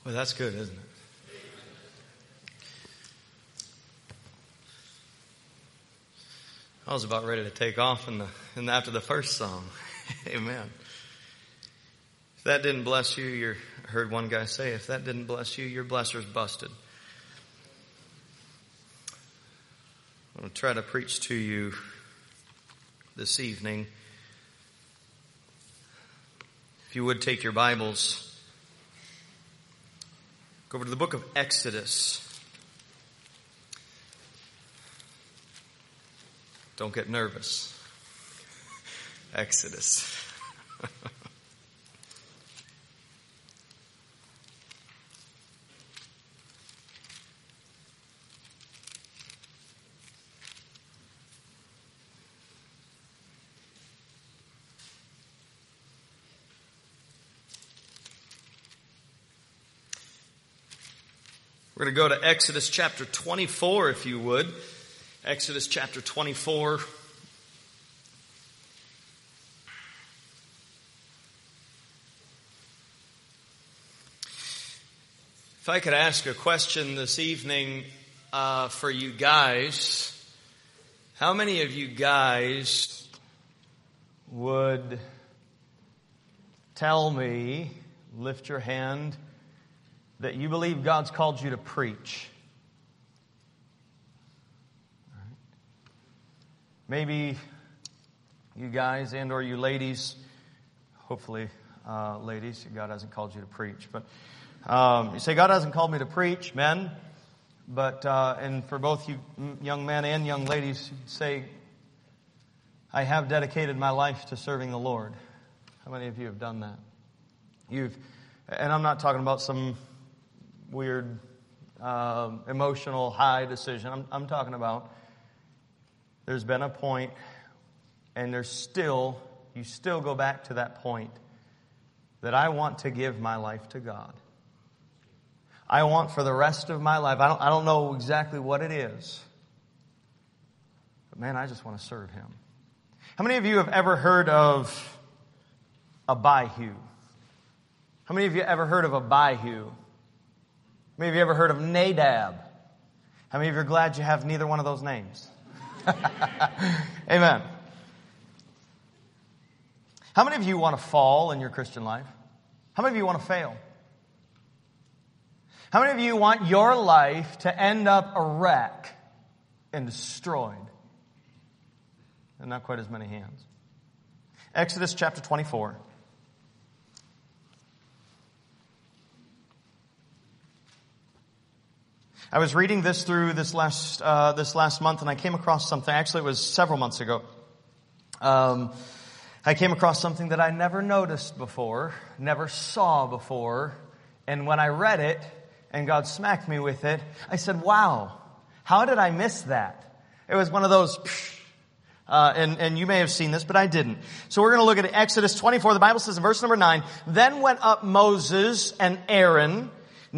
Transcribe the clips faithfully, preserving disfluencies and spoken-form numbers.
Well, that's good, isn't it? I was about ready to take off in the, in the, after the first song. Amen. If that didn't bless you, you're, I heard one guy say, if that didn't bless you, your blesser's busted. I'm going to try to preach to you this evening. If you would take your Bibles, go over to the book of Exodus. Don't get nervous. Exodus. We're going to go to Exodus chapter twenty-four, if you would. Exodus chapter twenty-four. If I could ask a question this evening uh, for you guys, how many of you guys would tell me, lift your hand, that you believe God's called you to preach? Maybe you guys and or you ladies, hopefully uh, ladies, God hasn't called you to preach. But um, you say, God hasn't called me to preach, men. But, uh, and for both you young men and young ladies, say, I have dedicated my life to serving the Lord. How many of you have done that? You've, and I'm not talking about some weird um, emotional high decision. I'm, I'm talking about there's been a point, and there's still, you still go back to that point, that I want to give my life to God. I want for the rest of my life, I don't, I don't know exactly what it is, but man, I just want to serve Him. How many of you have ever heard of Abihu? How many of you ever heard of Abihu? How many of you ever heard of Nadab? How many of you are glad you have neither one of those names? Amen. How many of you want to fall in your Christian life? How many of you want to fail? How many of you want your life to end up a wreck and destroyed? And not quite as many hands. Exodus chapter twenty-four. I was reading this through this last uh, this last month, and I came across something. Actually, it was several months ago. Um, I came across something that I never noticed before, never saw before, and when I read it, and God smacked me with it, I said, "Wow, how did I miss that?" It was one of those. Uh, and, and you may have seen this, but I didn't. So we're going to look at Exodus twenty-four. The Bible says in verse number nine, "Then went up Moses and Aaron,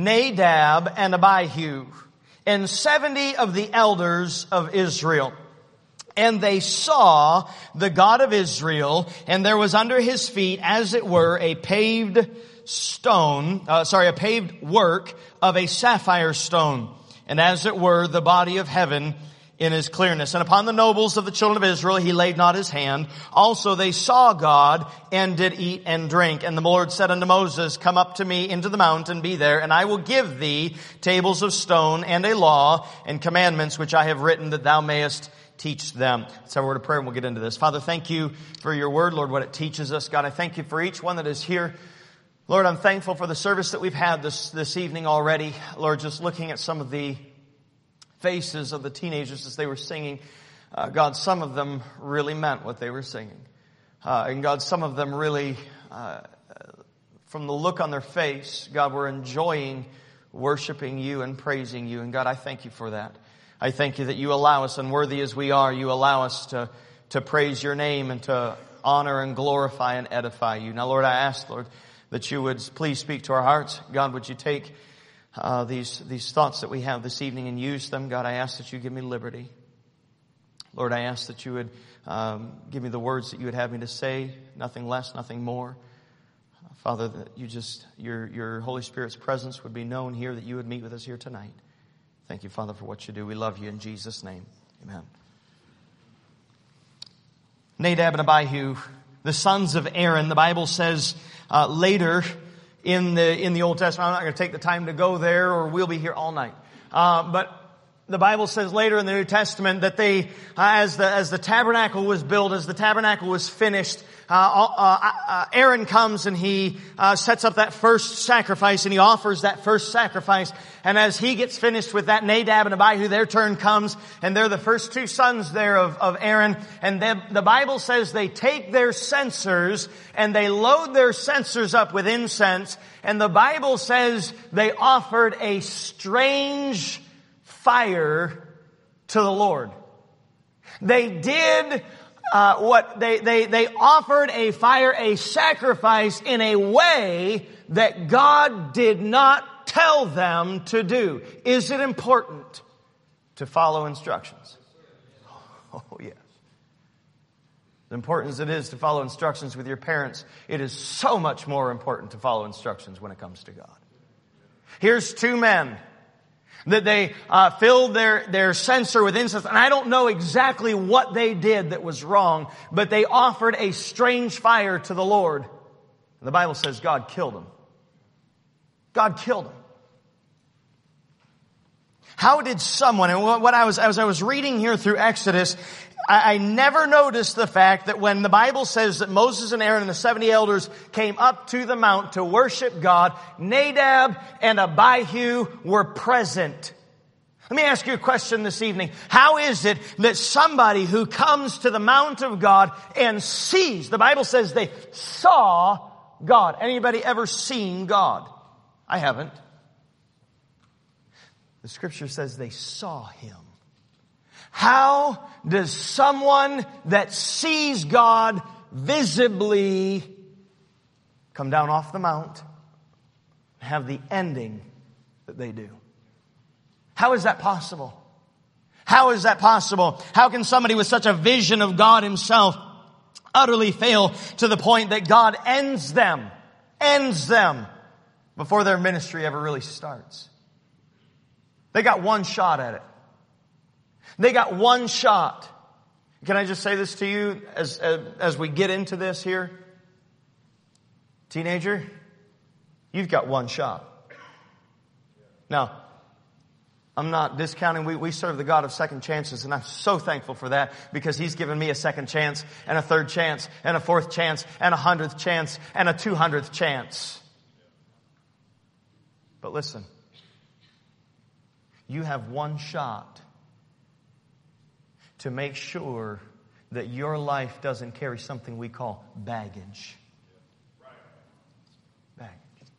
Nadab and Abihu, and seventy of the elders of Israel. And they saw the God of Israel, and there was under his feet, as it were, a paved stone, uh, sorry, a paved work of a sapphire stone, and as it were, the body of heaven in his clearness. And upon the nobles of the children of Israel he laid not his hand. Also they saw God, and did eat and drink. And the Lord said unto Moses, Come up to me into the mount, and be there, and I will give thee tables of stone, and a law, and commandments which I have written, that thou mayest teach them." Let's have a word of prayer, and we'll get into this. Father, thank you for your word, Lord, what it teaches us. God, I thank you for each one that is here. Lord, I'm thankful for the service that we've had this, this evening already. Lord, just looking at some of the faces of the teenagers as they were singing. Uh, God, some of them really meant what they were singing. Uh, and God, some of them really, uh, from the look on their face, God, were enjoying worshiping you and praising you. And God, I thank you for that. I thank you that you allow us, unworthy as we are, you allow us to, to praise your name and to honor and glorify and edify you. Now, Lord, I ask, Lord, that you would please speak to our hearts. God, would you take Uh, these, these thoughts that we have this evening and use them. God, I ask that you give me liberty. Lord, I ask that you would um, give me the words that you would have me to say, nothing less, nothing more. Father, that you just, your, your Holy Spirit's presence would be known here, that you would meet with us here tonight. Thank you, Father, for what you do. We love you in Jesus' name. Amen. Nadab and Abihu, the sons of Aaron, the Bible says uh, later in the in the Old Testament, I'm not going to take the time to go there or we'll be here all night. Uh, but the Bible says later in the New Testament that they, uh, as the as the tabernacle was built, as the tabernacle was finished, uh, uh, uh, Aaron comes and he uh, sets up that first sacrifice and he offers that first sacrifice. And as he gets finished with that, Nadab and Abihu, their turn comes, and they're the first two sons there of, of Aaron. And then the Bible says they take their censers and they load their censers up with incense. And the Bible says they offered a strange fire to the Lord. They did uh, what they they they offered a fire, a sacrifice in a way that God did not tell them to do. Is it important to follow instructions? Oh, yes. As important as it is to follow instructions with your parents, it is so much more important to follow instructions when it comes to God. Here's two men that they uh, filled their, their censer with incense. And I don't know exactly what they did that was wrong, but they offered a strange fire to the Lord. And the Bible says God killed them. God killed them. How did someone, and what I was, as I was reading here through Exodus, I, I never noticed the fact that when the Bible says that Moses and Aaron and the seventy elders came up to the mount to worship God, Nadab and Abihu were present. Let me ask you a question this evening. How is it that somebody who comes to the mount of God and sees, the Bible says they saw God. Anybody ever seen God? I haven't. The scripture says they saw Him. How does someone that sees God visibly come down off the mount and have the ending that they do? How is that possible? How is that possible? How can somebody with such a vision of God Himself utterly fail to the point that God ends them, ends them before their ministry ever really starts? They got one shot at it. They got one shot. Can I just say this to you as, as, as we get into this here? Teenager, you've got one shot. Now, I'm not discounting. We, we serve the God of second chances, and I'm so thankful for that because He's given me a second chance and a third chance and a fourth chance and a hundredth chance and a two hundredth chance. But listen. You have one shot to make sure that your life doesn't carry something we call baggage. Baggage.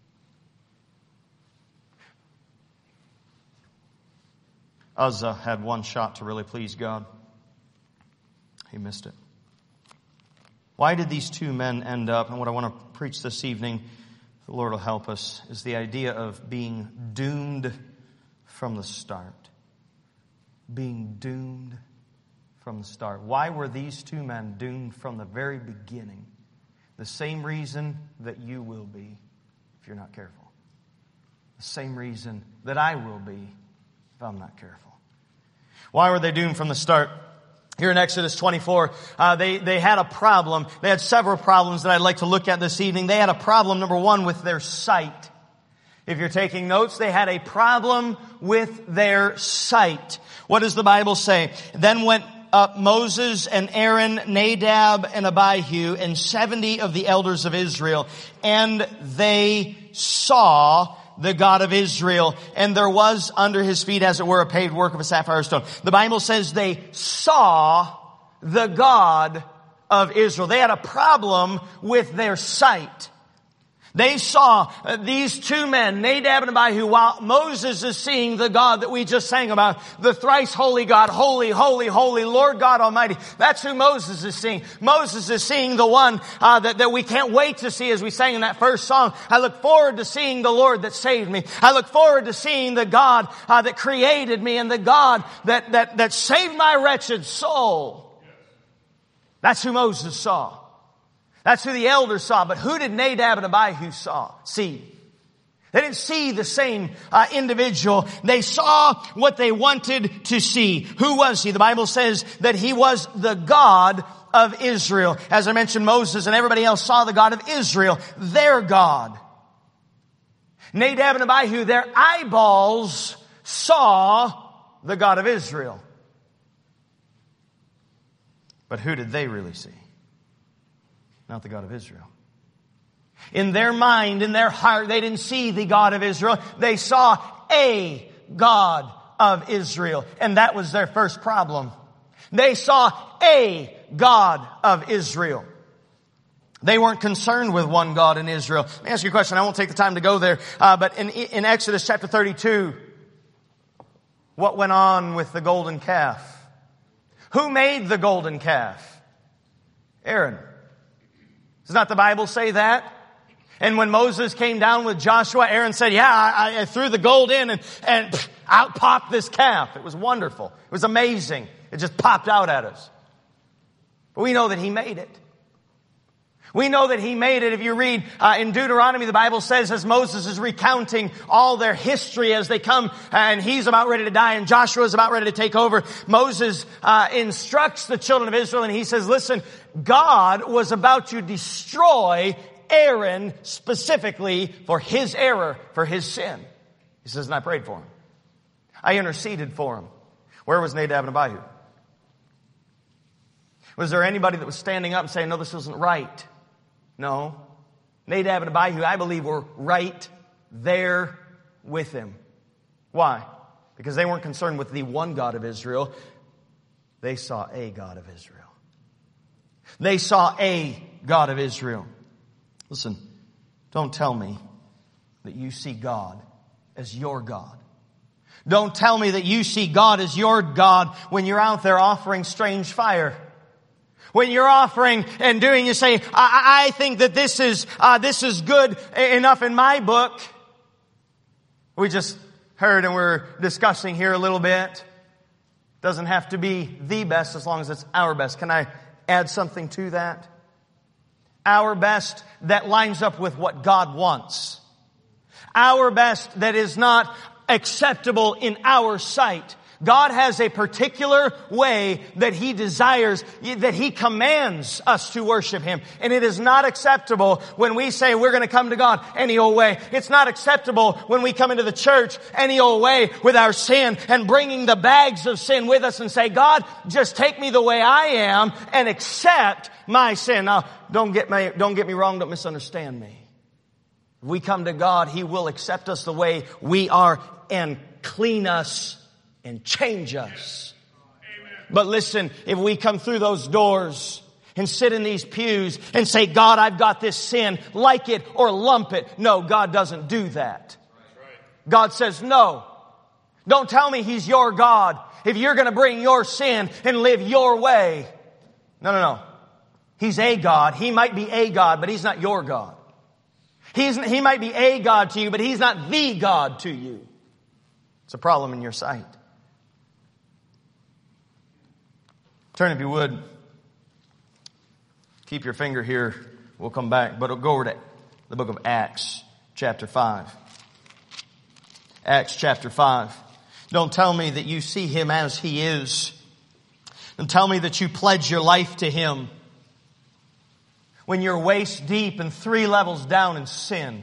Uzzah had one shot to really please God. He missed it. Why did these two men end up, and what I want to preach this evening, the Lord will help us, is the idea of being doomed from the start. Being doomed from the start. Why were these two men doomed from the very beginning? The same reason that you will be if you're not careful. The same reason that I will be if I'm not careful. Why were they doomed from the start? Here in Exodus twenty-four, uh, they, they had a problem. They had several problems that I'd like to look at this evening. They had a problem, number one, with their sight. If you're taking notes, they had a problem with their sight. What does the Bible say? Then went up Moses and Aaron, Nadab and Abihu, and seventy of the elders of Israel, and they saw the God of Israel, and there was under His feet, as it were, a paved work of a sapphire stone. The Bible says they saw the God of Israel. They had a problem with their sight. They saw uh, these two men, Nadab and Abihu, while Moses is seeing the God that we just sang about, the thrice holy God, holy, holy, holy, Lord God Almighty. That's who Moses is seeing. Moses is seeing the one uh, that, that we can't wait to see, as we sang in that first song. I look forward to seeing the Lord that saved me. I look forward to seeing the God uh, that created me and the God that, that, that saved my wretched soul. That's who Moses saw. That's who the elders saw. But who did Nadab and Abihu saw, see? They didn't see the same uh, individual. They saw what they wanted to see. Who was he? The Bible says that he was the God of Israel. As I mentioned, Moses and everybody else saw the God of Israel, their God. Nadab and Abihu, their eyeballs saw the God of Israel. But who did they really see? Not the God of Israel. In their mind, in their heart, they didn't see the God of Israel. They saw a God of Israel. And that was their first problem. They saw a God of Israel. They weren't concerned with one God in Israel. Let me ask you a question. I won't take the time to go there. Uh, but in, in Exodus chapter thirty-two, what went on with the golden calf? Who made the golden calf? Aaron. Does not the Bible say that? And when Moses came down with Joshua, Aaron said, yeah, I, I threw the gold in and, and pff, out popped this calf. It was wonderful. It was amazing. It just popped out at us. But we know that he made it. We know that he made it. If you read uh, in Deuteronomy, the Bible says as Moses is recounting all their history as they come and he's about ready to die and Joshua is about ready to take over, Moses uh, instructs the children of Israel and he says, listen, God was about to destroy Aaron specifically for his error, for his sin. He says, and I prayed for him. I interceded for him. Where was Nadab and Abihu? Was there anybody that was standing up and saying, no, this isn't right? No. Nadab and Abihu, I believe, were right there with him. Why? Because they weren't concerned with the one God of Israel. They saw a God of Israel. They saw a God of Israel. Listen, don't tell me that you see God as your God. Don't tell me that you see God as your God when you're out there offering strange fire. When you're offering and doing, you say, I, I think that this is, uh, this is good enough in my book. We just heard and we're discussing here a little bit. Doesn't have to be the best as long as it's our best. Can I add something to that? Our best that lines up with what God wants. Our best that is not acceptable in our sight. God has a particular way that He desires, that He commands us to worship Him. And it is not acceptable when we say we're going to come to God any old way. It's not acceptable when we come into the church any old way with our sin and bringing the bags of sin with us and say, God, just take me the way I am and accept my sin. Now, don't get me, don't get me wrong, don't misunderstand me. If we come to God, He will accept us the way we are and clean us and change us. Amen. But listen, if we come through those doors and sit in these pews and say, God, I've got this sin, like it or lump it. No, God doesn't do that. Right. God says, no. Don't tell me He's your God if you're going to bring your sin and live your way. No, no, no. He's a God. He might be a God, but He's not your God. He's, he might be a God to you, but He's not the God to you. It's a problem in your sight. Turn, if you would. Keep your finger here. We'll come back. But we'll go over to the book of Acts, chapter five. Acts chapter five. Don't tell me that you see Him as He is. Don't tell me that you pledge your life to Him when you're waist deep and three levels down in sin.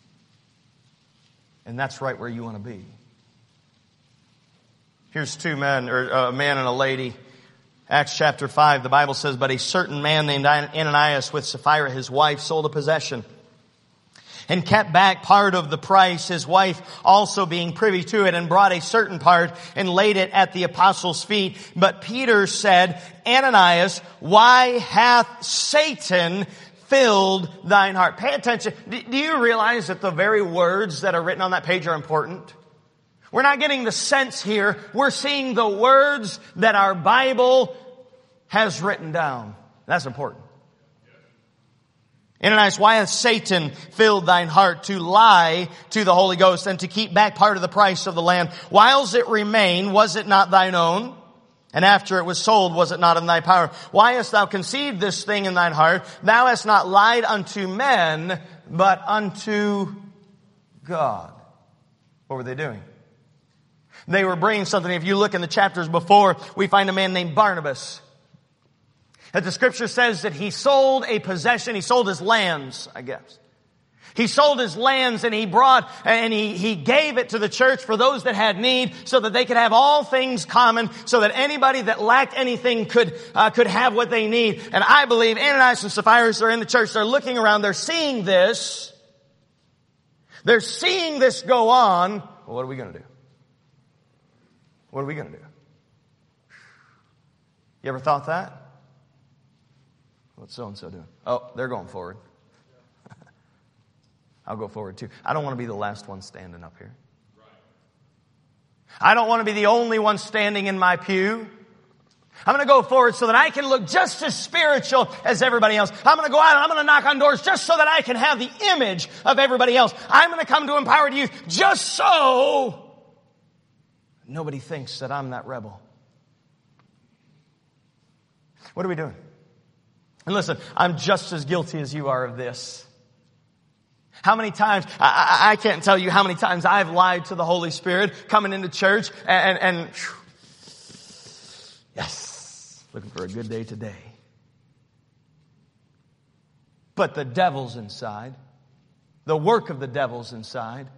And that's right where you want to be. Here's two men, or a man and a lady. Acts chapter five, the Bible says, but a certain man named Ananias with Sapphira, his wife, sold a possession and kept back part of the price, his wife also being privy to it, and brought a certain part and laid it at the apostles' feet. But Peter said, Ananias, why hath Satan filled thine heart? Pay attention. Do you realize that the very words that are written on that page are important? We're not getting the sense here. We're seeing the words that our Bible has written down. That's important. Ananias, why hath Satan filled thine heart to lie to the Holy Ghost and to keep back part of the price of the land? Whiles it remained, was it not thine own? And after it was sold, was it not in thy power? Why hast thou conceived this thing in thine heart? Thou hast not lied unto men, but unto God. What were they doing? They were bringing something. If you look in the chapters before, we find a man named Barnabas. That the scripture says that he sold a possession. He sold his lands, I guess. He sold his lands and he brought and he, he gave it to the church for those that had need so that they could have all things common, so that anybody that lacked anything could, uh, could have what they need. And I believe Ananias and Sapphira are in the church. They're looking around. They're seeing this. They're seeing this go on. Well, what are we going to do? What are we going to do? You ever thought that? What's so-and-so doing? Oh, they're going forward. I'll go forward too. I don't want to be the last one standing up here. I don't want to be the only one standing in my pew. I'm going to go forward so that I can look just as spiritual as everybody else. I'm going to go out and I'm going to knock on doors just so that I can have the image of everybody else. I'm going to come to Empowered Youth just so nobody thinks that I'm that rebel. What are we doing? And listen, I'm just as guilty as you are of this. How many times, I, I, I can't tell you how many times I've lied to the Holy Spirit coming into church and, and, and yes, looking for a good day today. But the devil's inside. The work of the devil's inside.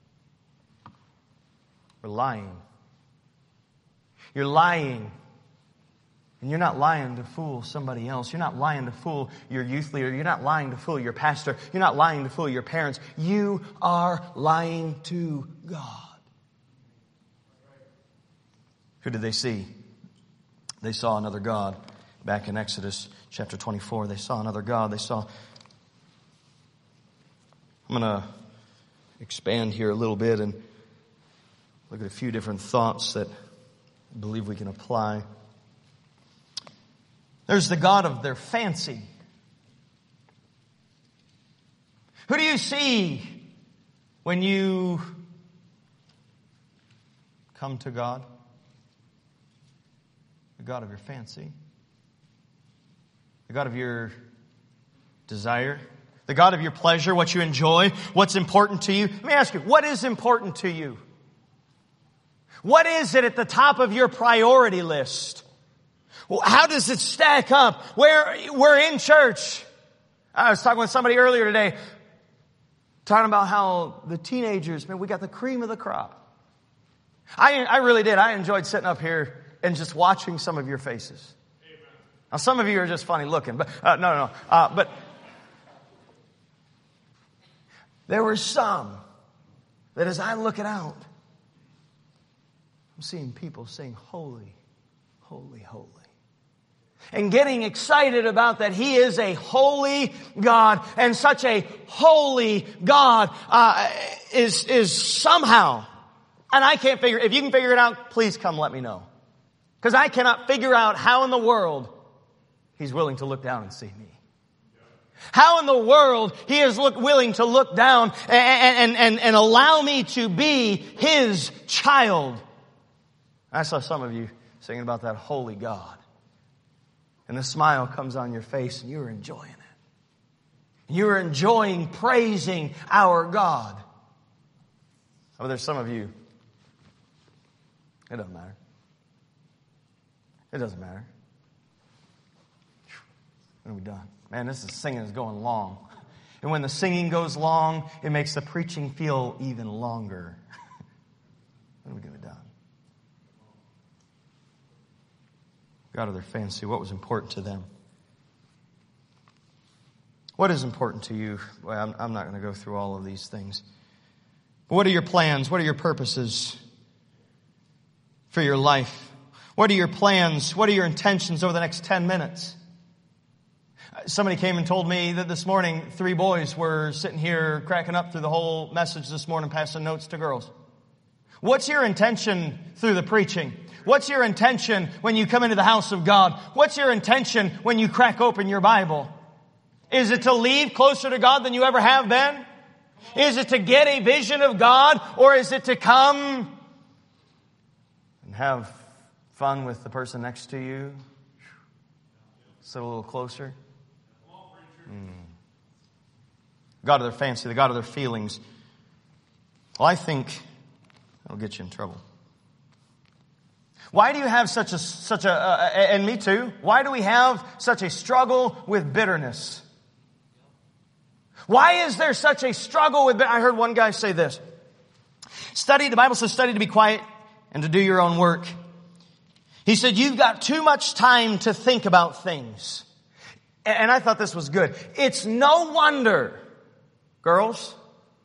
We're lying. You're lying. And you're not lying to fool somebody else. You're not lying to fool your youth leader. You're not lying to fool your pastor. You're not lying to fool your parents. You are lying to God. Who did they see? They saw another God. Back in Exodus chapter twenty-four, they saw another God. They saw... I'm going to expand here a little bit and look at a few different thoughts that I believe we can apply. There's the God of their fancy. Who do you see when you come to God? The God of your fancy. The God of your desire. The God of your pleasure, what you enjoy, what's important to you. Let me ask you, what is important to you? What is it at the top of your priority list? How does it stack up? We're, we're in church. I was talking with somebody earlier today, talking about how the teenagers, man, we got the cream of the crop. I, I really did. I enjoyed sitting up here and just watching some of your faces. Amen. Now, some of you are just funny looking, but uh, no, no, no. Uh, but there were some that as I look it out, I'm seeing people saying, holy, holy, holy. And getting excited about that He is a holy God, and such a holy God uh, is is somehow, and I can't figure, if you can figure it out, please come let me know. Because I cannot figure out how in the world He's willing to look down and see me. How in the world He is look, willing to look down and, and, and, and allow me to be His child. I saw some of you singing about that holy God. And the smile comes on your face and you're enjoying it. You're enjoying praising our God. Oh, there's some of you. It doesn't matter. It doesn't matter. When are we done? Man, this is singing is going long. And when the singing goes long, it makes the preaching feel even longer. When are we going to be done? God of their fancy, what was important to them? What is important to you? Well, I'm, I'm not going to go through all of these things. But what are your plans? What are your purposes for your life? What are your plans? What are your intentions over the next ten minutes? Somebody came and told me that this morning three boys were sitting here cracking up through the whole message this morning, passing notes to girls. What's your intention through the preaching? What's your intention when you come into the house of God? What's your intention when you crack open your Bible? Is it to leave closer to God than you ever have been? Is it to get a vision of God? Or is it to come and have fun with the person next to you? Sit a little closer. Mm. God of their fancy, the God of their feelings. Well, I think that'll get you in trouble. Why do you have such a, such a, uh, and me too, why do we have such a struggle with bitterness? Why is there such a struggle with bitterness? I heard one guy say this. Study, the Bible says study to be quiet and to do your own work. He said, you've got too much time to think about things. And I thought this was good. It's no wonder, girls,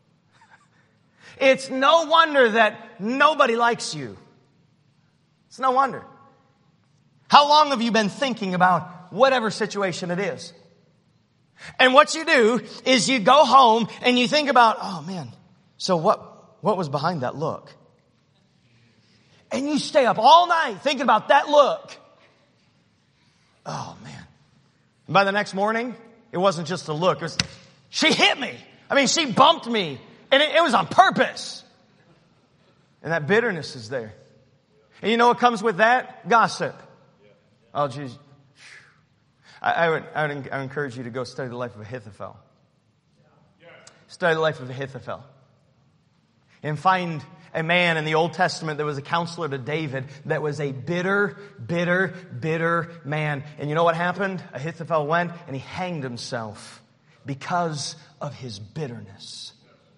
it's no wonder that nobody likes you. It's no wonder. How long have you been thinking about whatever situation it is? And what you do is you go home and you think about, oh man, so what, what was behind that look? And you stay up all night thinking about that look. Oh, man. And by the next morning, it wasn't just a look. It was, she hit me. I mean, she bumped me. And it, it was on purpose. And that bitterness is there. And you know what comes with that? Gossip. Oh, geez. I, I, would, I, would, I would encourage you to go study the life of Ahithophel. Study the life of Ahithophel. And find a man in the Old Testament that was a counselor to David that was a bitter, bitter, bitter man. And you know what happened? Ahithophel went and he hanged himself because of his bitterness.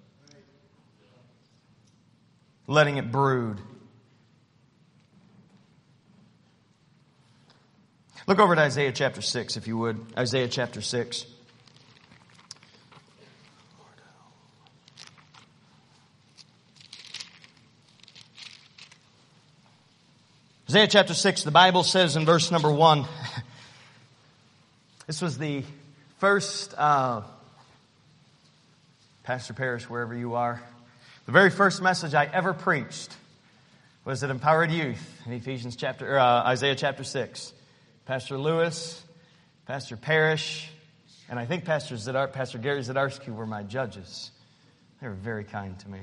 Letting it brood. Look over at Isaiah chapter six, if you would. Isaiah chapter six. Isaiah chapter six, the Bible says in verse number one, this was the first, uh, Pastor Parrish, wherever you are, the very first message I ever preached was at Empowered Youth in Ephesians chapter, or, uh, Isaiah chapter six. Pastor Lewis, Pastor Parrish, and I think Pastor Zadar, Pastor Gary Zadarsky were my judges. They were very kind to me.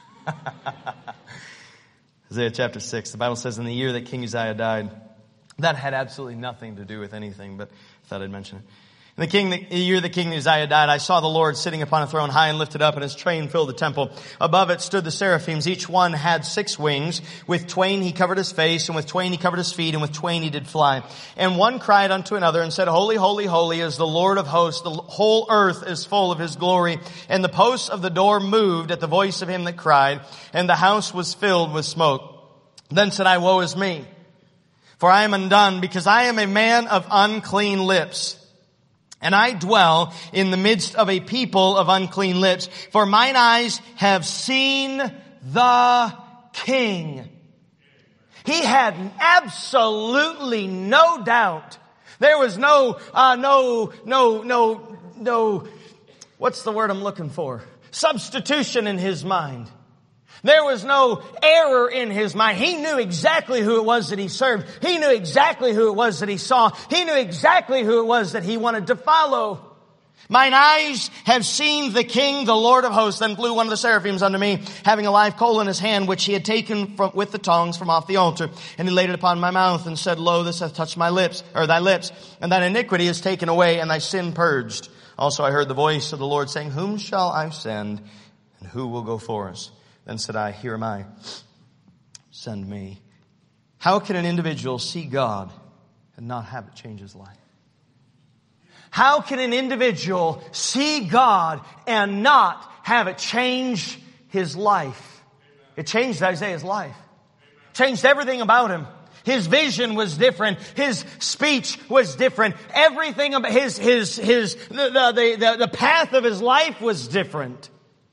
Isaiah chapter six, the Bible says, in the year that King Uzziah died, that had absolutely nothing to do with anything, but I thought I'd mention it. In the, king, the year that King Uzziah died, I saw the Lord sitting upon a throne high and lifted up, and his train filled the temple. Above it stood the seraphims. Each one had six wings. With twain he covered his face, and with twain he covered his feet, and with twain he did fly. And one cried unto another and said, Holy, holy, holy is the Lord of hosts. The whole earth is full of his glory. And the posts of the door moved at the voice of him that cried, and the house was filled with smoke. Then said I, Woe is me, for I am undone, because I am a man of unclean lips. And I dwell in the midst of a people of unclean lips. For mine eyes have seen the King. He had absolutely no doubt. There was no, uh, no, no, no, no, what's the word I'm looking for? Substitution in his mind. There was no error in his mind. He knew exactly who it was that he served. He knew exactly who it was that he saw. He knew exactly who it was that he wanted to follow. Mine eyes have seen the King, the Lord of hosts. Then flew one of the seraphims unto me, having a live coal in his hand, which he had taken from, with the tongs from off the altar. And he laid it upon my mouth and said, Lo, this hath touched my lips, or thy lips, and thine iniquity is taken away, and thy sin purged. Also I heard the voice of the Lord saying, Whom shall I send, and who will go for us? Then said I, Here am I, send me. How can an individual see God and not have it change his life? How can an individual see God and not have it change his life? It changed Isaiah's life. Changed everything about him. His vision was different. His speech was different. Everything about his, his, his, the, the, the, the path of his life was different.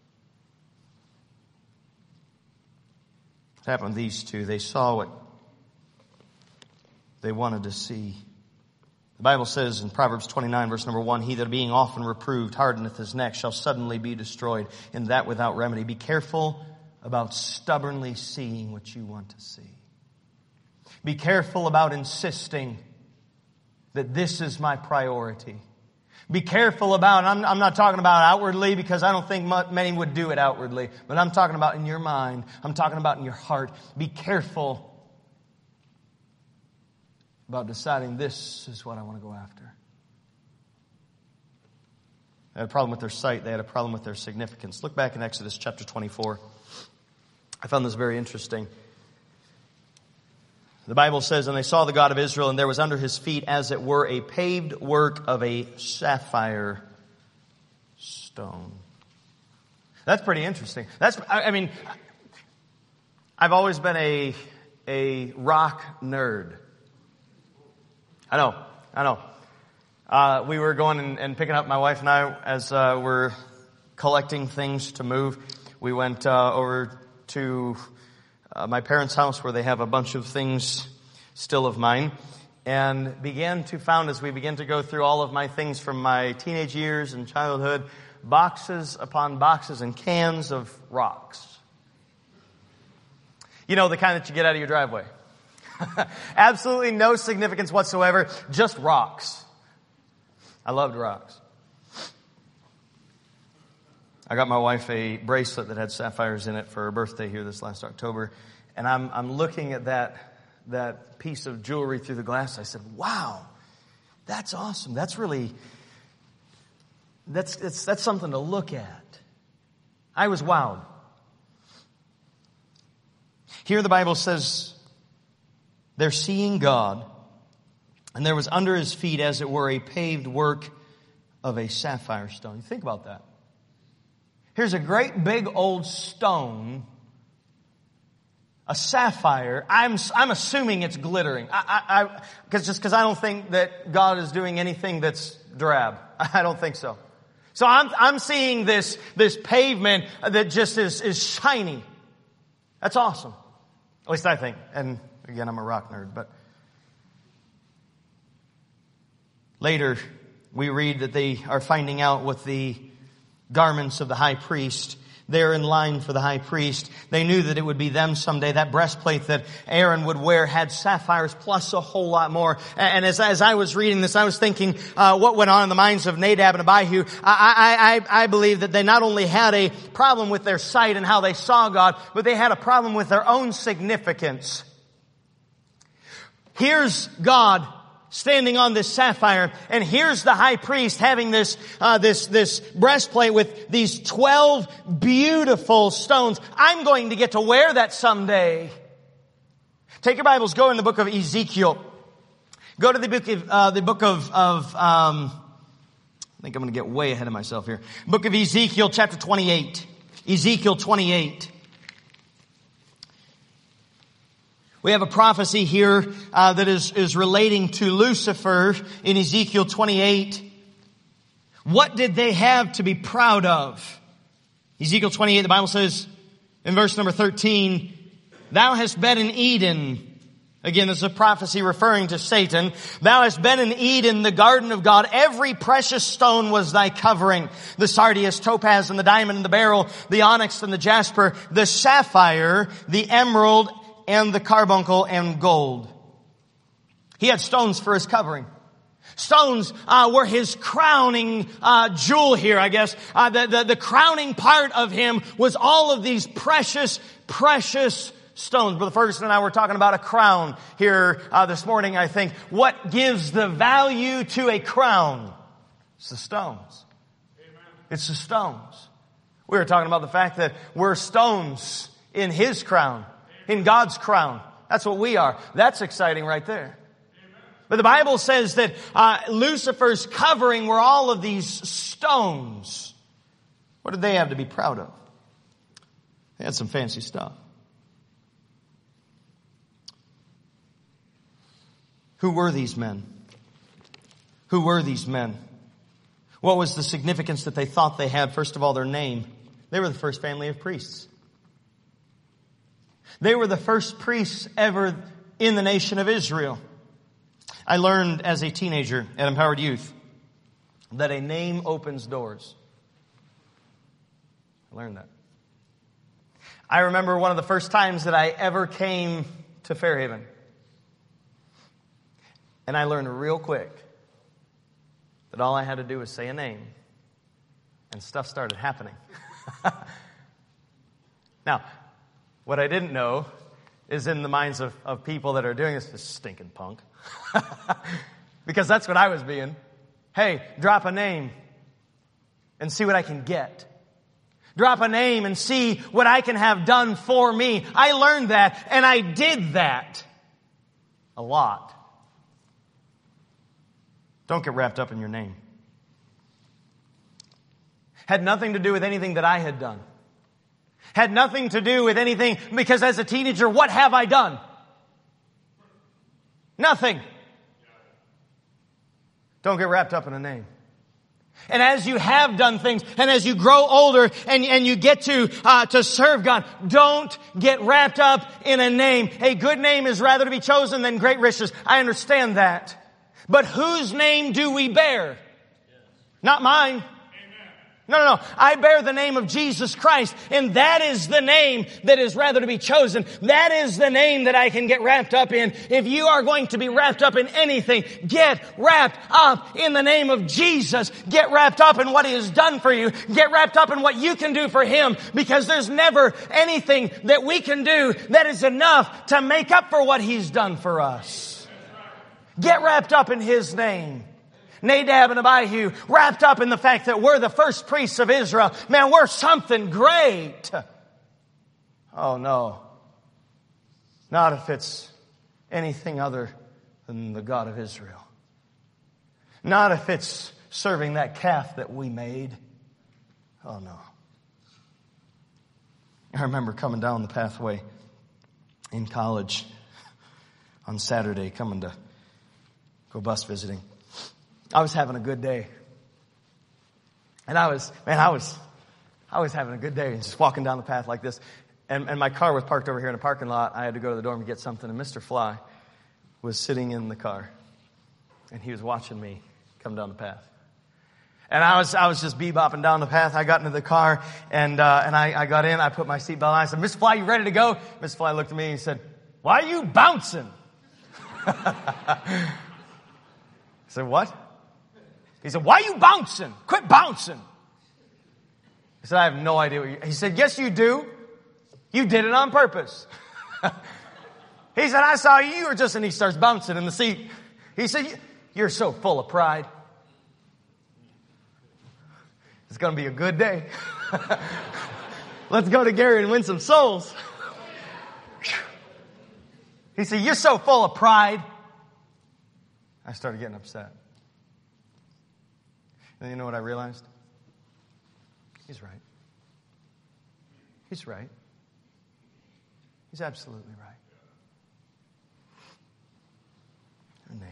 What happened to these two? They saw what they wanted to see. The Bible says in Proverbs twenty-nine, verse number one, He that being often reproved hardeneth his neck shall suddenly be destroyed, and that without remedy. Be careful about stubbornly seeing what you want to see. Be careful about insisting that this is my priority. Be careful about, I'm, I'm not talking about outwardly because I don't think many would do it outwardly, but I'm talking about in your mind. I'm talking about in your heart. Be careful about deciding this is what I want to go after. They had a problem with their sight. They had a problem with their significance. Look back in Exodus chapter twenty-four. I found this very interesting. The Bible says, and they saw the God of Israel, and there was under his feet, as it were, a paved work of a sapphire stone. That's pretty interesting. That's, I mean, I've always been a, a rock nerd. I know, I know. Uh, we were going and, and picking up, my wife and I, as uh, we're collecting things to move. We went uh, over to uh, my parents' house where they have a bunch of things still of mine, and began to found, as we began to go through all of my things from my teenage years and childhood, boxes upon boxes and cans of rocks. You know, the kind that you get out of your driveway. Absolutely no significance whatsoever, just rocks. I loved rocks. I got my wife a bracelet that had sapphires in it for her birthday here this last October. And I'm, I'm looking at that, that piece of jewelry through the glass. I said, wow, that's awesome. That's really, that's, it's, that's something to look at. I was wowed. Here the Bible says they're seeing God, and there was under his feet, as it were, a paved work of a sapphire stone. You think about that. Here's a great big old stone, a sapphire. I'm I'm assuming it's glittering. I, I, I cause just because I don't think that God is doing anything that's drab. I don't think so. So I'm I'm seeing this this pavement that just is is shiny. That's awesome. At least I think. And again, I'm a rock nerd, but later we read that they are finding out with the garments of the high priest. They're in line for the high priest. They knew that it would be them someday. That breastplate that Aaron would wear had sapphires plus a whole lot more. And as, as I was reading this, I was thinking uh, what went on in the minds of Nadab and Abihu. I, I, I believe that they not only had a problem with their sight and how they saw God, but they had a problem with their own significance. Here's God standing on this sapphire, and here's the high priest having this uh, this this breastplate with these twelve beautiful stones. I'm going to get to wear that someday. Take your Bibles, go in the book of Ezekiel. Go to the book of uh, the book of of um, I think I'm going to get way ahead of myself here. Book of Ezekiel, chapter twenty-eight. Ezekiel twenty-eight. We have a prophecy here uh, that is, is relating to Lucifer in Ezekiel twenty-eight. What did they have to be proud of? Ezekiel twenty-eight, the Bible says in verse number thirteen, "Thou hast been in Eden." Again, this is a prophecy referring to Satan. "Thou hast been in Eden, the garden of God. Every precious stone was thy covering. The sardius, topaz, and the diamond, and the beryl, the onyx, and the jasper, the sapphire, the emerald, and the carbuncle and gold." He had stones for his covering. Stones uh, were his crowning uh, jewel here, I guess. Uh, the, the, the crowning part of him was all of these precious, precious stones. Brother Ferguson and I were talking about a crown here uh, this morning, I think. What gives the value to a crown? It's the stones. Amen. It's the stones. We were talking about the fact that we're stones in his crown. In God's crown. That's what we are. That's exciting right there. Amen. But the Bible says that uh, Lucifer's covering were all of these stones. What did they have to be proud of? They had some fancy stuff. Who were these men? Who were these men? What was the significance that they thought they had? First of all, their name. They were the first family of priests. They were the first priests ever in the nation of Israel. I learned as a teenager at Empowered Youth that a name opens doors. I learned that. I remember one of the first times that I ever came to Fairhaven. And I learned real quick that all I had to do was say a name and stuff started happening. Now, what I didn't know is in the minds of, of people that are doing this, this stinking punk. Because that's what I was being. Hey, drop a name and see what I can get. Drop a name and see what I can have done for me. I learned that, and I did that a lot. Don't get wrapped up in your name. Had nothing to do with anything that I had done. Had nothing to do with anything, because as a teenager, what have I done? Nothing. Don't get wrapped up in a name. And as you have done things, and as you grow older, and, and you get to, uh, to serve God, don't get wrapped up in a name. A good name is rather to be chosen than great riches. I understand that. But whose name do we bear? Not mine. No, no, no. I bear the name of Jesus Christ, and that is the name that is rather to be chosen. That is the name that I can get wrapped up in. If you are going to be wrapped up in anything, get wrapped up in the name of Jesus. Get wrapped up in what He has done for you. Get wrapped up in what you can do for Him, because there's never anything that we can do that is enough to make up for what He's done for us. Get wrapped up in His name. Nadab and Abihu, wrapped up in the fact that we're the first priests of Israel. Man, we're something great. Oh no. Not if it's anything other than the God of Israel. Not if it's serving that calf that we made. Oh no. I remember coming down the pathway in college on Saturday, coming to go bus visiting. I was having a good day. And I was, man, I was, I was having a good day. Just walking down the path like this. And, and my car was parked over here in a parking lot. I had to go to the dorm to get something. And Mister Fly was sitting in the car. And he was watching me come down the path. And I was, I was just bebopping down the path. I got into the car and, uh, and I, I got in. I put my seatbelt on. I said, Mister Fly, you ready to go? Mister Fly looked at me and he said, why are you bouncing? I said, what? He said, why are you bouncing? Quit bouncing. I said, I have no idea what you... He said, yes, you do. You did it on purpose. He said, I saw you. You were just... And he starts bouncing in the seat. He said, you're so full of pride. It's going to be a good day. Let's go to Gary and win some souls. He said, you're so full of pride. I started getting upset. And you know what I realized? He's right. He's right. He's absolutely right. Her name.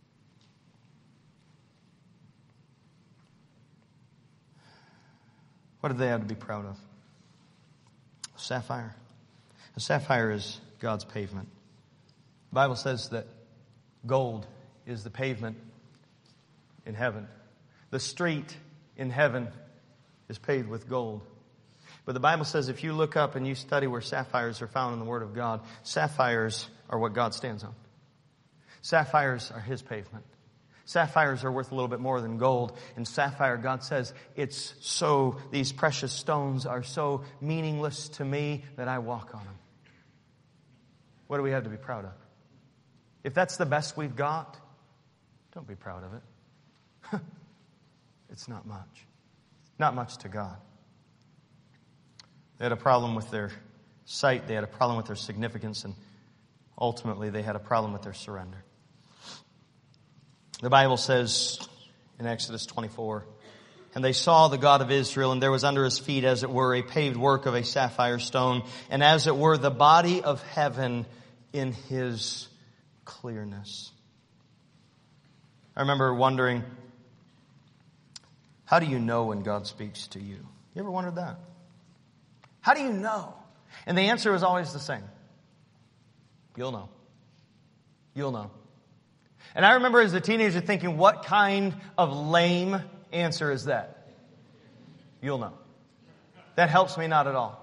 What did they have to be proud of? A sapphire. A sapphire is God's pavement. The Bible says that gold is the pavement in heaven. The street in heaven is paved with gold. But the Bible says if you look up and you study where sapphires are found in the Word of God, sapphires are what God stands on. Sapphires are His pavement. Sapphires are worth a little bit more than gold. And sapphire, God says, it's so, these precious stones are so meaningless to me that I walk on them. What do we have to be proud of? If that's the best we've got, don't be proud of it. It's not much. Not much to God. They had a problem with their sight. They had a problem with their significance. And ultimately, they had a problem with their surrender. The Bible says in Exodus twenty-four, and they saw the God of Israel, and there was under His feet, as it were, a paved work of a sapphire stone, and as it were, the body of heaven in His clearness. I remember wondering, how do you know when God speaks to you? You ever wondered that? How do you know? And the answer is always the same. You'll know. You'll know. And I remember as a teenager thinking, what kind of lame answer is that? You'll know. That helps me not at all.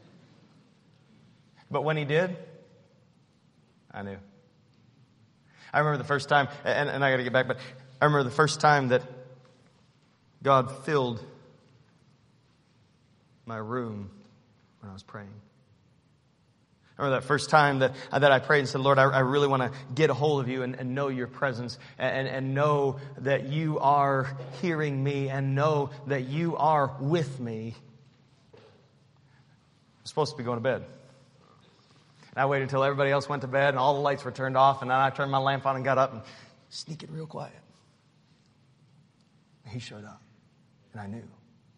But when He did, I knew. I remember the first time, and, and I got to get back, but I remember the first time that God filled my room when I was praying. I remember that first time that, that I prayed and said, Lord, I, I really want to get a hold of you and, and know your presence and, and know that you are hearing me and know that you are with me. I'm supposed to be going to bed. And I waited until everybody else went to bed and all the lights were turned off, and then I turned my lamp on and got up and sneaked it real quiet. He showed up, and I knew.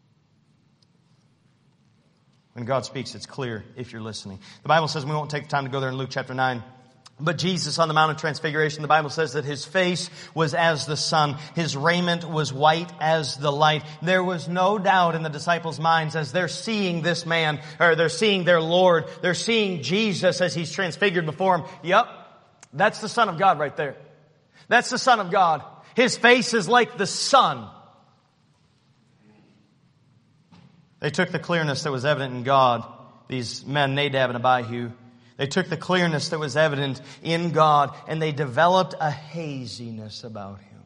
When God speaks, it's clear if you're listening. The Bible says, we won't take the time to go there in Luke chapter nine. But Jesus on the Mount of Transfiguration, the Bible says that his face was as the sun. His raiment was white as the light. There was no doubt in the disciples' minds as they're seeing this man, or they're seeing their Lord, they're seeing Jesus as he's transfigured before them. Yep, that's the Son of God right there. That's the Son of God. His face is like the sun. They took the clearness that was evident in God, these men, Nadab and Abihu. They took the clearness that was evident in God and they developed a haziness about him.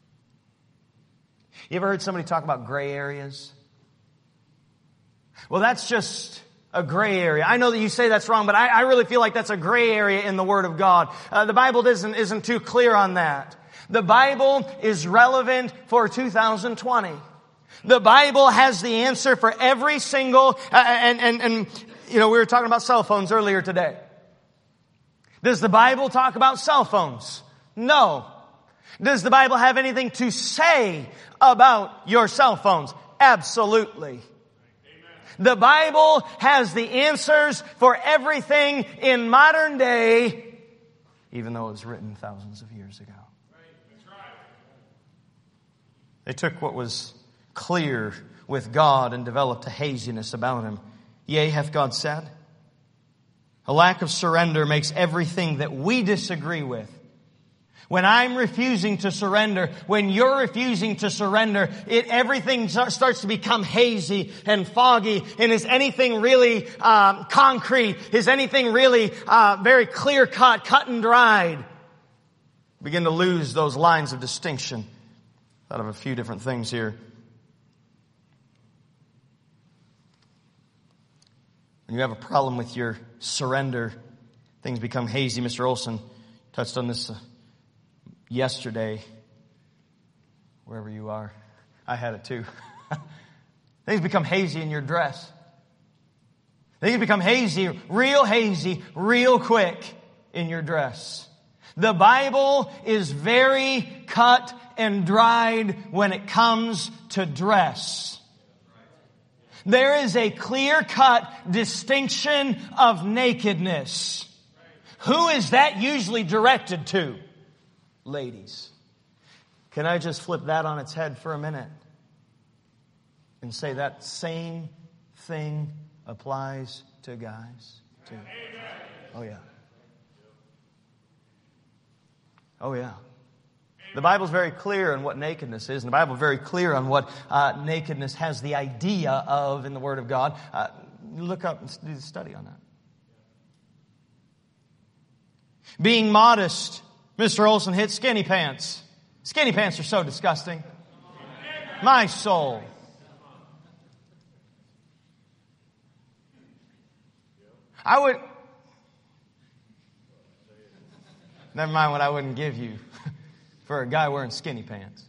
You ever heard somebody talk about gray areas? Well, that's just a gray area. I know that you say that's wrong, but I, I really feel like that's a gray area in the Word of God. Uh, the Bible isn't, isn't too clear on that. The Bible is relevant for two thousand twenty. The Bible has the answer for every single, uh, and, and, and, you know, we were talking about cell phones earlier today. Does the Bible talk about cell phones? No. Does the Bible have anything to say about your cell phones? Absolutely. Amen. The Bible has the answers for everything in modern day, even though it was written thousands of years ago. That's right. They took what was clear with God and developed a haziness about him. Yea, hath God said? A lack of surrender makes everything that we disagree with. When I'm refusing to surrender, when you're refusing to surrender, it everything starts to become hazy and foggy. And is anything really um, concrete? Is anything really uh, very clear cut, cut and dried? Begin to lose those lines of distinction. Thought of a few different things here. When you have a problem with your surrender, things become hazy. Mister Olson touched on this uh, yesterday, wherever you are. I had it too. Things become hazy in your dress. Things become hazy, real hazy, real quick in your dress. The Bible is very cut and dried when it comes to dress. There is a clear-cut distinction of nakedness. Who is that usually directed to? Ladies. Can I just flip that on its head for a minute and say that same thing applies to guys too? Oh yeah. Oh yeah. The Bible's very clear on what nakedness is, and the Bible's very clear on what uh, nakedness has the idea of in the Word of God. Uh, look up and do the study on that. Being modest. Mister Olson hit skinny pants. Skinny pants are so disgusting. My soul. I would... Never mind what I wouldn't give you for a guy wearing skinny pants.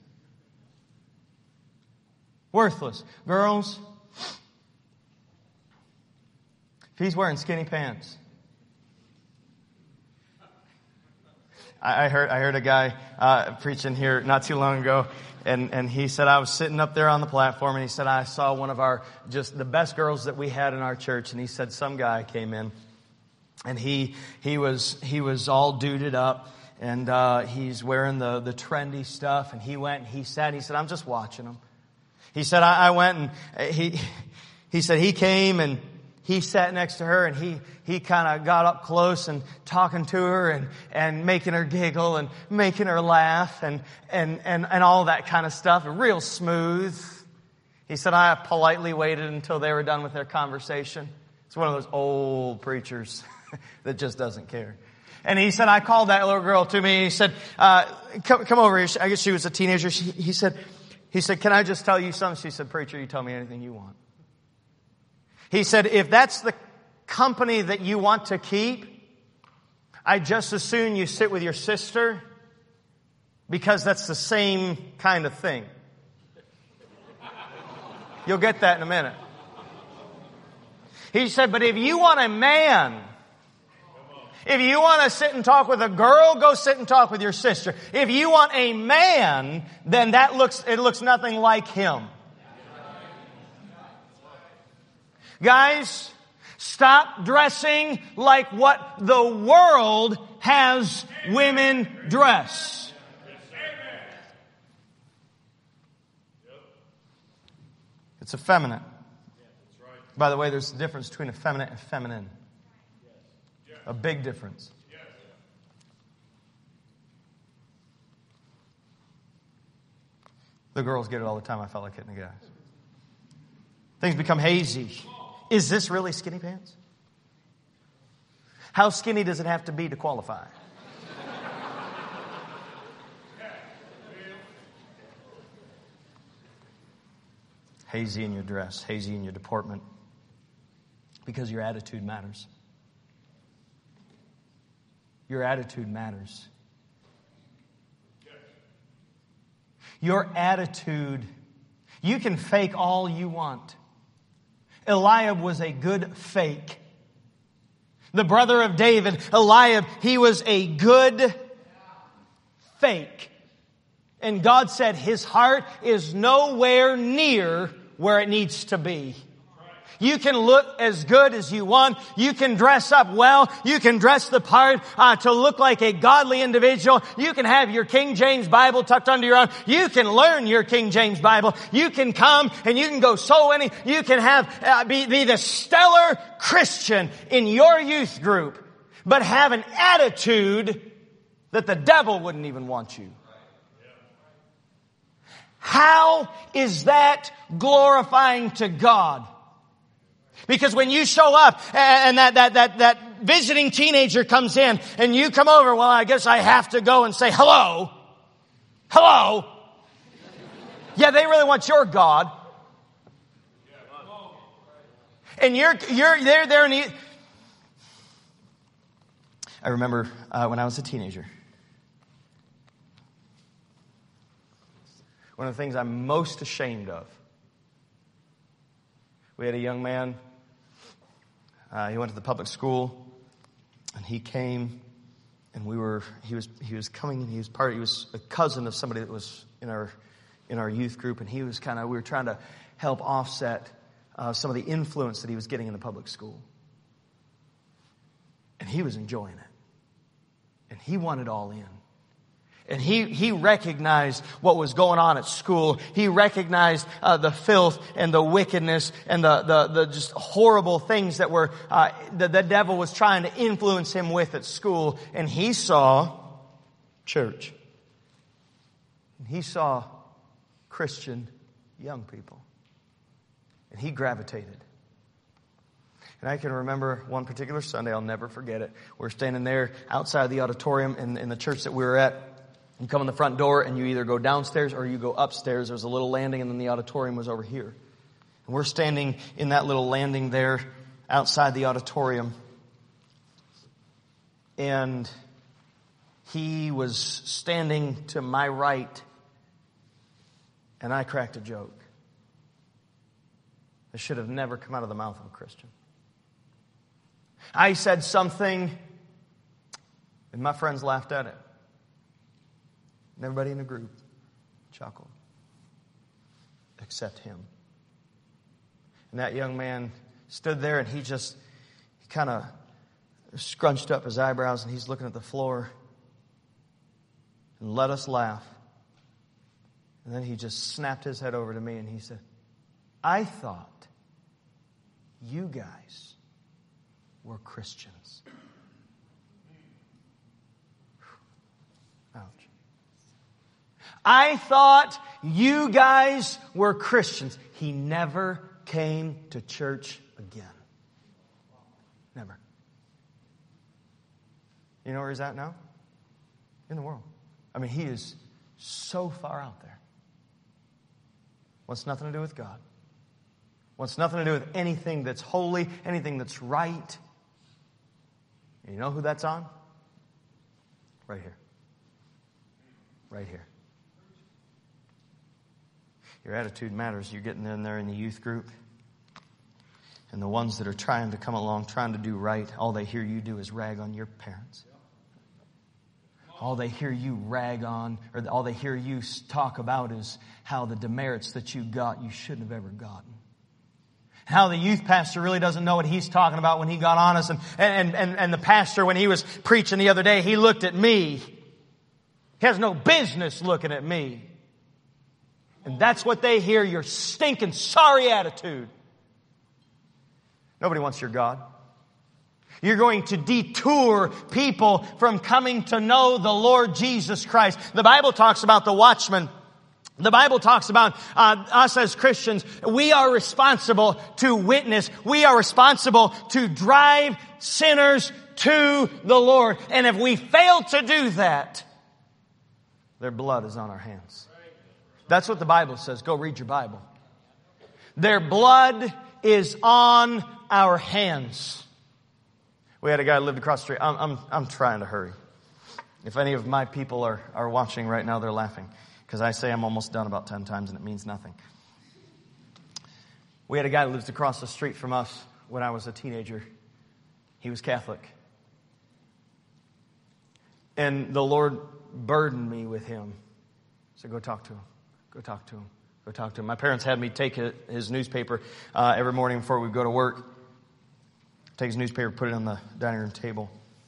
Worthless. Girls, if he's wearing skinny pants. I, I heard I heard a guy uh, preaching here not too long ago, and, and he said, I was sitting up there on the platform, and he said, I saw one of our, just the best girls that we had in our church, and he said, some guy came in, and he he was he was all duded up. And uh, he's wearing the, the trendy stuff. And he went and he sat. He said, I'm just watching him. He said, I, I went and he he said he came and he sat next to her. And he, he kind of got up close and talking to her and, and making her giggle and making her laugh and, and, and, and all that kind of stuff. Real smooth. He said, I politely waited until they were done with their conversation. It's one of those old preachers that just doesn't care. And he said, I called that little girl to me. He said, uh, come, come over here. I guess she was a teenager. She, he said, he said, can I just tell you something? She said, preacher, you tell me anything you want. He said, if that's the company that you want to keep, I just as soon you sit with your sister, because that's the same kind of thing. You'll get that in a minute. He said, but if you want a man, if you want to sit and talk with a girl, go sit and talk with your sister. If you want a man, then that looks, it looks nothing like him. Guys, stop dressing like what the world has women dress. It's effeminate. By the way, there's a difference between effeminate and feminine. A big difference. The girls get it all the time. I felt like hitting the guys. Things become hazy. Is this really skinny pants? How skinny does it have to be to qualify? Hazy in your dress, hazy in your deportment, because your attitude matters. Your attitude matters. Your attitude, you can fake all you want. Eliab was a good fake. The brother of David, Eliab, he was a good fake. And God said his heart is nowhere near where it needs to be. You can look as good as you want. You can dress up well. You can dress the part uh, to look like a godly individual. You can have your King James Bible tucked under your arm. You can learn your King James Bible. You can come and you can go soul winning. You can have uh, be, be the stellar Christian in your youth group, but have an attitude that the devil wouldn't even want you. How is that glorifying to God? Because when you show up and that, that, that, that visiting teenager comes in and you come over, well, I guess I have to go and say hello. Hello. Yeah, they really want your God. And you're, you're, they're there and you... I remember uh, when I was a teenager. One of the things I'm most ashamed of. We had a young man. Uh, he went to the public school, and he came, and we were. He was. He was coming. He was part. He was a cousin of somebody that was in our in our youth group, and he was kind of. We were trying to help offset uh, some of the influence that he was getting in the public school, and he was enjoying it, and he wanted all in. And he, he recognized what was going on at school. He recognized uh, the filth and the wickedness and the, the, the just horrible things that were, uh, the, the devil was trying to influence him with at school. And he saw church. And he saw Christian young people. And he gravitated. And I can remember one particular Sunday, I'll never forget it. We're standing there outside the auditorium in, in the church that we were at. You come in the front door and you either go downstairs or you go upstairs. There's a little landing and then the auditorium was over here. And we're standing in that little landing there outside the auditorium. And he was standing to my right and I cracked a joke that should have never come out of the mouth of a Christian. I said something and my friends laughed at it. And everybody in the group chuckled. Except him. And that young man stood there and he just, he kind of scrunched up his eyebrows and he's looking at the floor and let us laugh. And then he just snapped his head over to me and he said, I thought you guys were Christians. Ouch. I thought you guys were Christians. He never came to church again. Never. You know where he's at now? In the world. I mean, he is so far out there. Wants nothing to do with God. Wants nothing to do with anything that's holy, anything that's right. And you know who that's on? Right here. Right here. Your attitude matters. You're getting in there in the youth group. And the ones that are trying to come along, trying to do right, all they hear you do is rag on your parents. All they hear you rag on, or all they hear you talk about is how the demerits that you got, you shouldn't have ever gotten. How the youth pastor really doesn't know what he's talking about when he got on us. And, and, and, and the pastor, when he was preaching the other day, he looked at me. He has no business looking at me. And that's what they hear, your stinking sorry attitude. Nobody wants your God. You're going to detour people from coming to know the Lord Jesus Christ. The Bible talks about the watchman. The Bible talks about uh, us as Christians. We are responsible to witness. We are responsible to drive sinners to the Lord. And if we fail to do that, their blood is on our hands. That's what the Bible says. Go read your Bible. Their blood is on our hands. We had a guy who lived across the street. I'm, I'm, I'm trying to hurry. If any of my people are, are watching right now, they're laughing. Because I say I'm almost done about ten times and it means nothing. We had a guy who lives across the street from us when I was a teenager. He was Catholic. And the Lord burdened me with him. So go talk to him. Go talk to him. Go talk to him. My parents had me take his newspaper uh, every morning before we go to work. Take his newspaper, put it on the dining room table.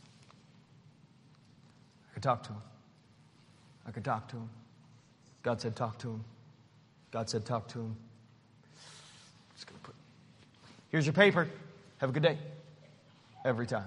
I could talk to him. I could talk to him. God said, talk to him. God said, talk to him. Just gonna put, here's your paper. Have a good day. Every time.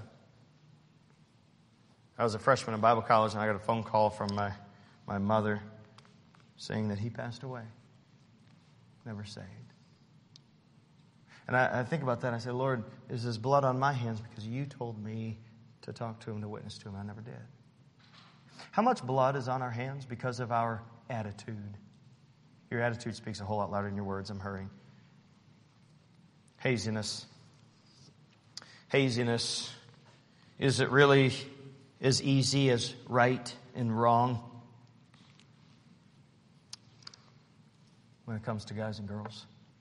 I was a freshman in Bible college, and I got a phone call from my, my mother saying that he passed away. Never saved. And I, I think about that. I say, Lord, is his blood on my hands because you told me to talk to him, to witness to him. I never did. How much blood is on our hands because of our attitude? Your attitude speaks a whole lot louder than your words. I'm hurrying. Haziness. Haziness. Is it really as easy as right and wrong when it comes to guys and girls?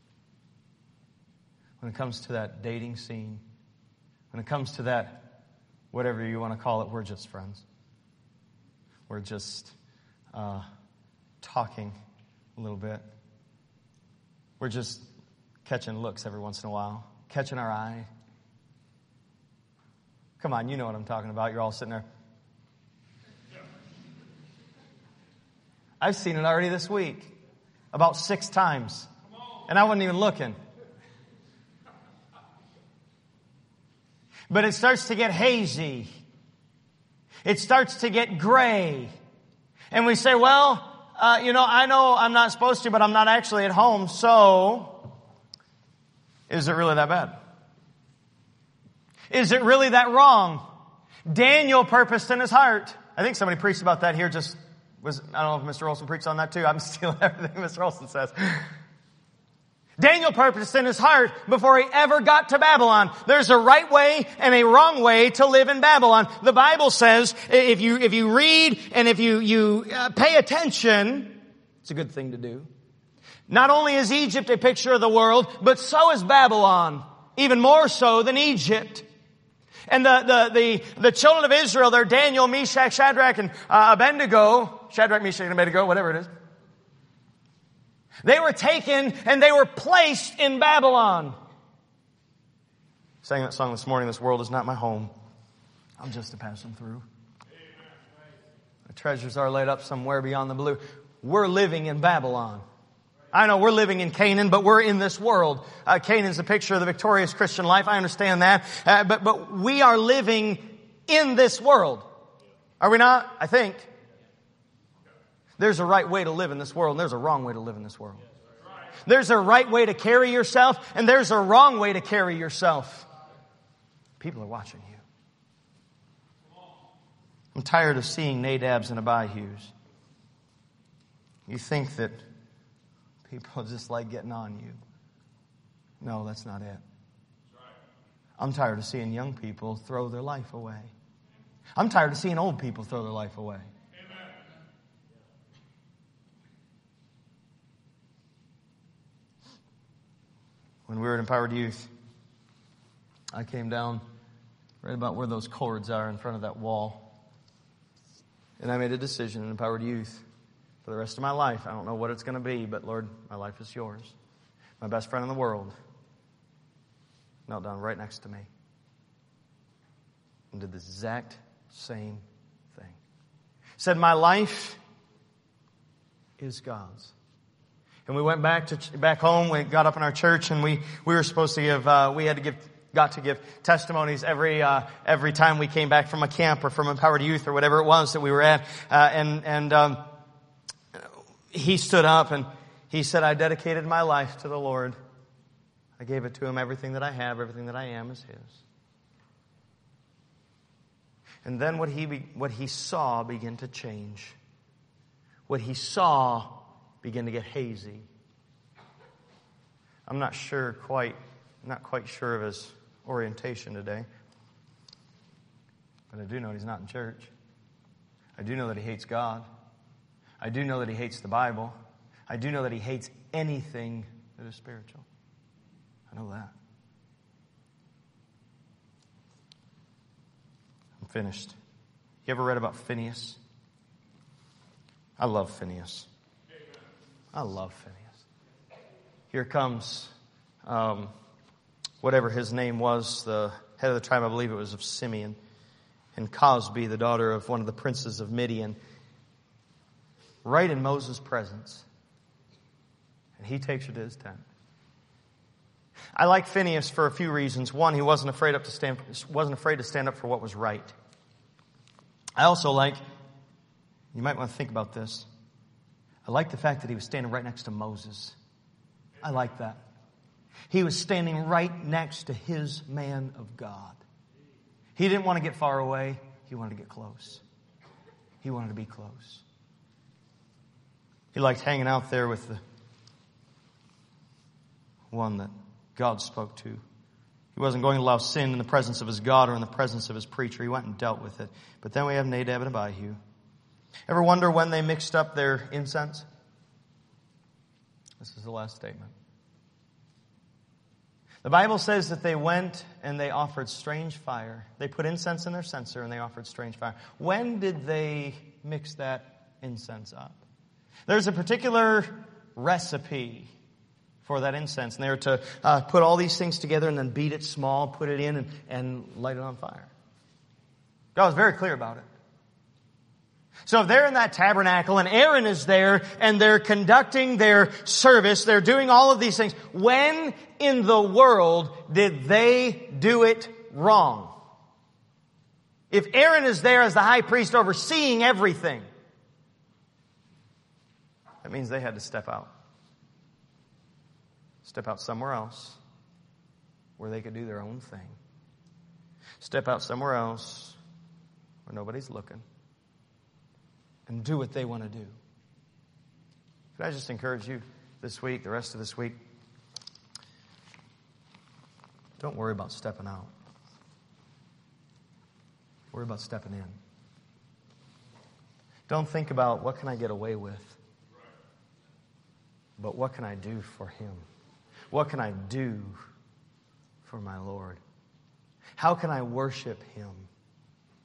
When it comes to that dating scene, when it comes to that, whatever you want to call it, we're just friends. We're just uh, talking a little bit. We're just catching looks every once in a while, catching our eye. Come on, you know what I'm talking about. You're all sitting there. I've seen it already this week, about six times, and I wasn't even looking. But it starts to get hazy. It starts to get gray. And we say, well, uh, you know, I know I'm not supposed to, but I'm not actually at home, so is it really that bad? Is it really that wrong? Daniel purposed in his heart. I think somebody preached about that here. Just was I don't know if Mister Olson preached on that too. I'm stealing everything Mister Olson says. Daniel purposed in his heart before he ever got to Babylon. There's a right way and a wrong way to live in Babylon. The Bible says if you if you read and if you you uh, pay attention, it's a good thing to do. Not only is Egypt a picture of the world, but so is Babylon, even more so than Egypt. And the the the, the children of Israel, they're Daniel, Meshach, Shadrach, and uh, Abednego, Shadrach, Meshach, and Abednego, whatever it is. They were taken and they were placed in Babylon. Sang that song this morning, this world is not my home. I'm just a passing through. The treasures are laid up somewhere beyond the blue. We're living in Babylon. I know we're living in Canaan, but we're in this world. Uh, Canaan's a picture of the victorious Christian life. I understand that. Uh, but, but we are living in this world. Are we not? I think. There's a right way to live in this world, and there's a wrong way to live in this world. There's a right way to carry yourself, and there's a wrong way to carry yourself. People are watching you. I'm tired of seeing Nadabs and Abihus. You think that people just like getting on you. No, that's not it. I'm tired of seeing young people throw their life away. I'm tired of seeing old people throw their life away. When we were at Empowered Youth, I came down right about where those cords are in front of that wall. And I made a decision in Empowered Youth for the rest of my life. I don't know what it's going to be, but Lord, my life is yours. My best friend in the world knelt down right next to me and did the exact same thing. Said, my life is God's. And we went back to back home. We got up in our church, and we we were supposed to give. Uh, we had to give. Got to give testimonies every uh, every time we came back from a camp or from Empowered Youth or whatever it was that we were at. Uh, and and um, he stood up and he said, "I dedicated my life to the Lord. I gave it to Him. Everything that I have, everything that I am, is His." And then what he be, what he saw began to change. What he saw began to get hazy. I'm not sure quite, not quite sure of his orientation today. But I do know he's not in church. I do know that he hates God. I do know that he hates the Bible. I do know that he hates anything that is spiritual. I know that. I'm finished. You ever read about Phineas? I love Phineas. I love Phineas. Here comes um, whatever his name was, the head of the tribe, I believe it was of Simeon, and Cosby, the daughter of one of the princes of Midian, right in Moses' presence. And he takes her to his tent. I like Phineas for a few reasons. One, he wasn't afraid up to stand, wasn't afraid to stand up for what was right. I also like, you might want to think about this, I like the fact that he was standing right next to Moses. I like that. He was standing right next to his man of God. He didn't want to get far away. He wanted to get close. He wanted to be close. He liked hanging out there with the one that God spoke to. He wasn't going to allow sin in the presence of his God or in the presence of his preacher. He went and dealt with it. But then we have Nadab and Abihu. Ever wonder when they mixed up their incense? This is the last statement. The Bible says that they went and they offered strange fire. They put incense in their censer and they offered strange fire. When did they mix that incense up? There's a particular recipe for that incense. And they were to uh, put all these things together and then beat it small, put it in, and, and light it on fire. God was very clear about it. So if they're in that tabernacle and Aaron is there and they're conducting their service, they're doing all of these things, when in the world did they do it wrong? If Aaron is there as the high priest overseeing everything, that means they had to step out. Step out somewhere else where they could do their own thing. Step out somewhere else where nobody's looking. And do what they want to do. Could I just encourage you this week, the rest of this week? Don't worry about stepping out. Worry about stepping in. Don't think about what can I get away with, but what can I do for Him? What can I do for my Lord? How can I worship Him?